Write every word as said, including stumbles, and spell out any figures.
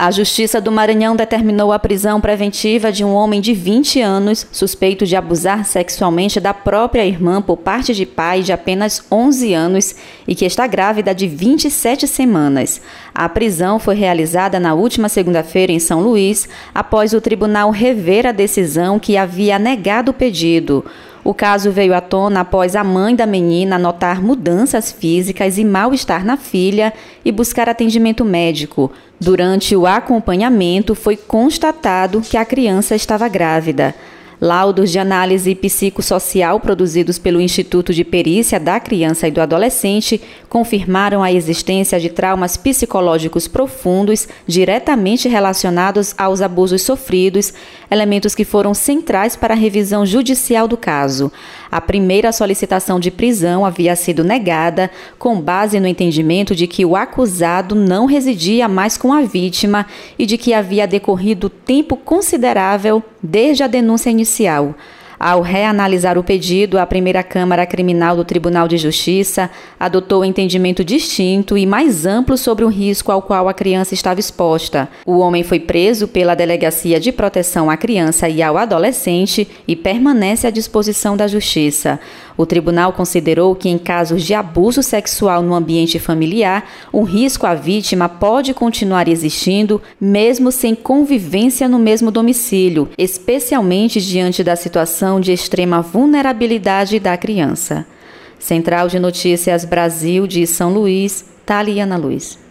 A Justiça do Maranhão determinou a prisão preventiva de um homem de vinte anos, suspeito de abusar sexualmente da própria irmã por parte de pai de apenas onze anos e que está grávida de vinte e sete semanas. A prisão foi realizada na última segunda-feira em São Luís, após o tribunal rever a decisão que havia negado o pedido. O caso veio à tona após a mãe da menina notar mudanças físicas e mal-estar na filha e buscar atendimento médico. Durante o acompanhamento, foi constatado que a criança estava grávida. Laudos de análise psicossocial produzidos pelo Instituto de Perícia da Criança e do Adolescente confirmaram a existência de traumas psicológicos profundos diretamente relacionados aos abusos sofridos, elementos que foram centrais para a revisão judicial do caso. A primeira solicitação de prisão havia sido negada, com base no entendimento de que o acusado não residia mais com a vítima e de que havia decorrido tempo considerável desde a denúncia inicial. Ao reanalisar o pedido, a primeira Câmara Criminal do Tribunal de Justiça adotou um entendimento distinto e mais amplo sobre o risco ao qual a criança estava exposta. O homem foi preso pela Delegacia de Proteção à Criança e ao Adolescente e permanece à disposição da Justiça. O tribunal considerou que, em casos de abuso sexual no ambiente familiar, o risco à vítima pode continuar existindo, mesmo sem convivência no mesmo domicílio, especialmente diante da situação de extrema vulnerabilidade da criança. Central de Notícias Brasil de São Luís, Thaliana Luz.